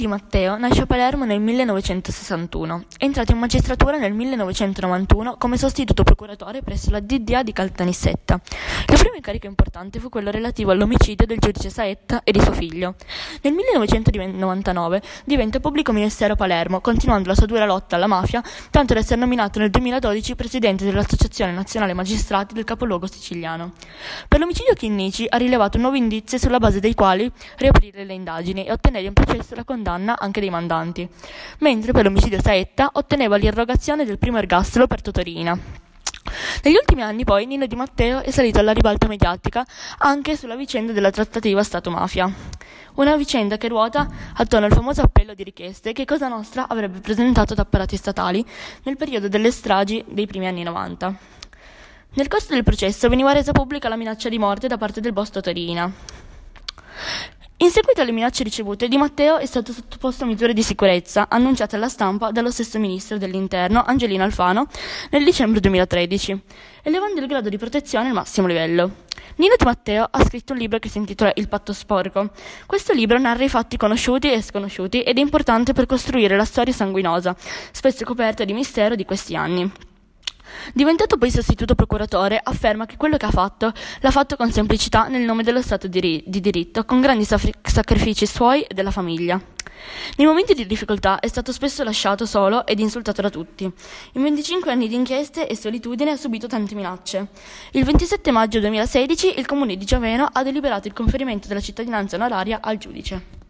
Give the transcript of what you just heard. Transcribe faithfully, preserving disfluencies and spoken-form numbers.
Di Matteo nasce a Palermo nel millenovecentosessantuno. È entrato in magistratura nel millenovecentonovantuno come sostituto procuratore presso la D D A di Caltanissetta. Il primo incarico importante fu quello relativo all'omicidio del giudice Saetta e di suo figlio. Nel millenovecentonovantanove diventa pubblico ministero a Palermo, continuando la sua dura lotta alla mafia, tanto da essere nominato nel duemiladodici presidente dell'Associazione Nazionale Magistrati del capoluogo siciliano. Per l'omicidio Chinnici ha rilevato nuovi indizi sulla base dei quali riaprire le indagini e ottenere in processo la condanna anche dei mandanti, mentre per l'omicidio Saetta otteneva l'irrogazione del primo ergastolo per Totorina. Negli ultimi anni poi Nino Di Matteo è salito alla ribalta mediatica anche sulla vicenda della trattativa Stato-mafia, una vicenda che ruota attorno al famoso appello di richieste che Cosa Nostra avrebbe presentato ad apparati statali nel periodo delle stragi dei primi anni novanta. Nel corso del processo veniva resa pubblica la minaccia di morte da parte del boss Totorina. In seguito alle minacce ricevute, Di Matteo è stato sottoposto a misure di sicurezza annunciate alla stampa dallo stesso ministro dell'Interno, Angelino Alfano, nel dicembre duemilatredici, elevando il grado di protezione al massimo livello. Nino Di Matteo ha scritto un libro che si intitola Il patto sporco. Questo libro narra i fatti conosciuti e sconosciuti ed è importante per costruire la storia sanguinosa, spesso coperta di mistero di questi anni. Diventato poi sostituto procuratore, afferma che quello che ha fatto l'ha fatto con semplicità nel nome dello Stato di, ri- di diritto, con grandi safri- sacrifici suoi e della famiglia. Nei momenti di difficoltà è stato spesso lasciato solo ed insultato da tutti. In venticinque anni di inchieste e solitudine ha subito tante minacce. Il ventisette maggio duemilasedici il comune di Giaveno ha deliberato il conferimento della cittadinanza onoraria al giudice.